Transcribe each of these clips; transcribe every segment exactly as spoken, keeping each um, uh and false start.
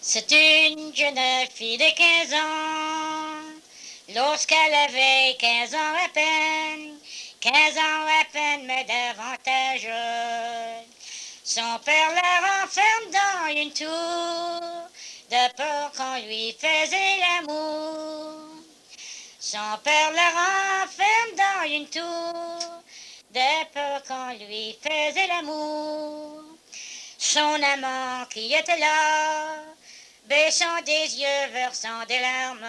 C'est une jeune fille de quinze ans, lorsqu'elle avait quinze ans à peine, quinze ans à peine, mais davantage. Son père la renferme dans une tour, de peur qu'on lui faisait l'amour. Son père la renferme dans une tour, de peur qu'on lui faisait l'amour. Son amant qui était là, baissant des yeux, versant des larmes.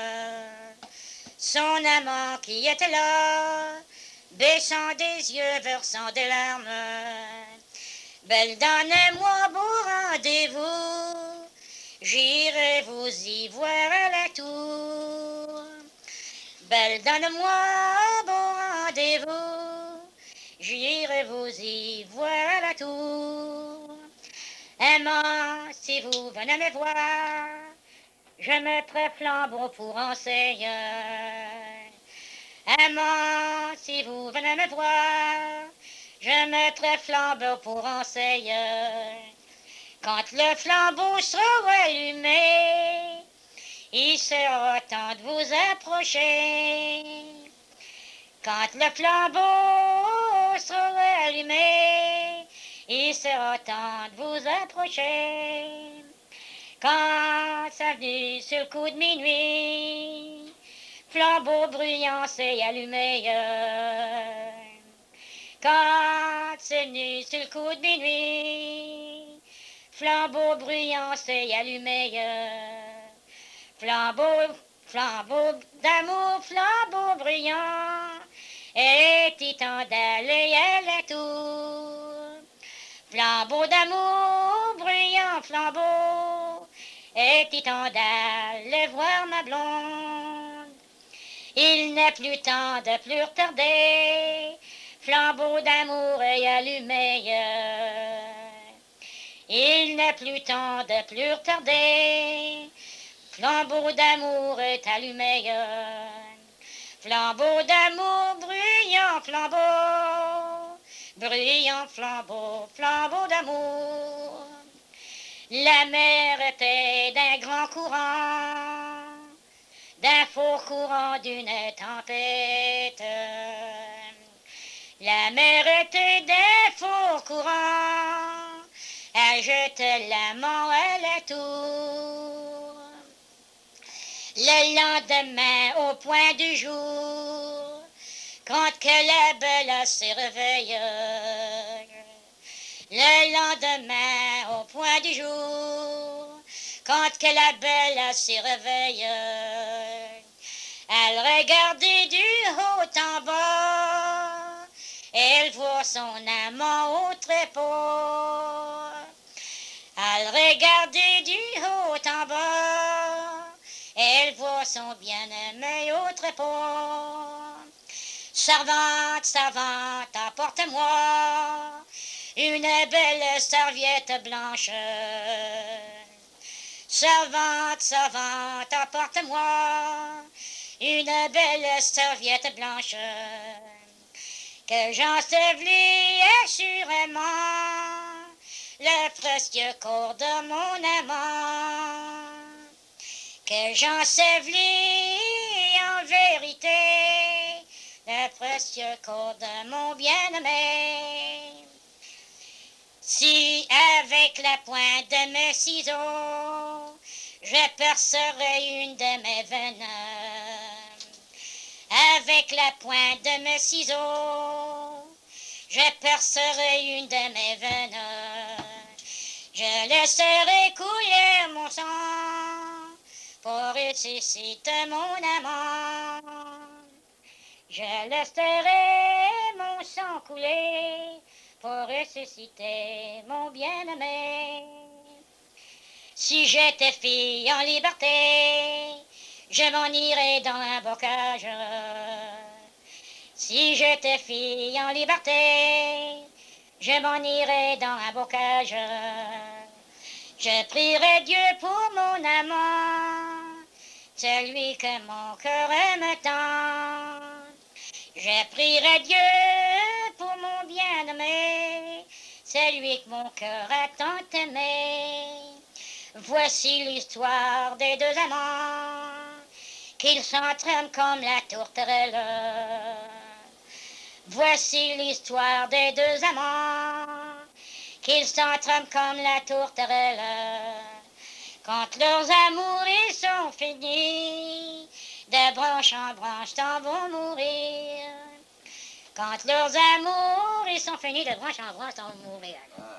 Son amant qui était là, baissant des yeux, versant des larmes. Belle, donnez-moi beau rendez-vous, j'irai vous y voir à la tour. Belle, donne-moi beau rendez-vous, j'irai vous y voir à la tour. Aimant, si vous venez me voir, je mettrai flambeau pour enseigne. Aimant, si vous venez me voir, je mettrai flambeau pour enseigne. Quand le flambeau sera allumé, il sera temps de vous approcher. Quand le flambeau sera allumé, il sera temps de vous approcher. Quand ça venu sur le coup de minuit, flambeau bruyant s'est allumé. Quand c'est venu sur le coup de minuit, flambeau bruyant s'est allumé. Flambeau, flambeau d'amour, flambeau bruyant, et titan d'aller à la tour. Flambeau d'amour, bruyant flambeau, et titan d'aller voir ma blonde. Il n'est plus temps de plus retarder, flambeau d'amour est allumé. Il n'est plus temps de plus retarder, flambeau d'amour est allumé. Flambeau d'amour, bruyant flambeau, bruyant flambeau, flambeau d'amour. La mer était d'un grand courant, d'un fort courant d'une tempête. La mer était d'un fort courant, elle jetait l'amant à la tour. Le lendemain, au point du jour, quand que la belle se réveille, le lendemain, au point du jour, quand que la belle se réveille, elle regardait du haut en bas, elle voit son amant au trépas. Elle regardait du haut en bas, elle voit son bien-aimé au trépas. Servante, servante, apporte-moi une belle serviette blanche. Servante, servante, apporte-moi une belle serviette blanche. Que j'ensevelis assurément le précieux corps de mon amant. Que j'ensevelis en vérité le précieux corps de mon bien-aimé. Si avec la pointe de mes ciseaux, je percerai une de mes veines, avec la pointe de mes ciseaux, je percerai une de mes veines, je laisserai couler mon sang pour ressusciter mon amant. Je laisserai mon sang couler pour ressusciter mon bien-aimé. Si j'étais fille en liberté, je m'en irais dans un bocage. Si j'étais fille en liberté, je m'en irais dans un bocage. Je prierai Dieu pour mon amant, celui que mon cœur aime tant. Je prierai Dieu pour mon bien-aimé, celui que mon cœur a tant aimé. Voici l'histoire des deux amants, qu'ils s'entraînent comme la tourterelle. Voici l'histoire des deux amants, qu'ils s'entraînent comme la tourterelle. Quand leurs amours ils sont finis, de branche en branche t'en vont mourir. Quand leurs amours ils sont finis, de branche en branche t'en vont mourir.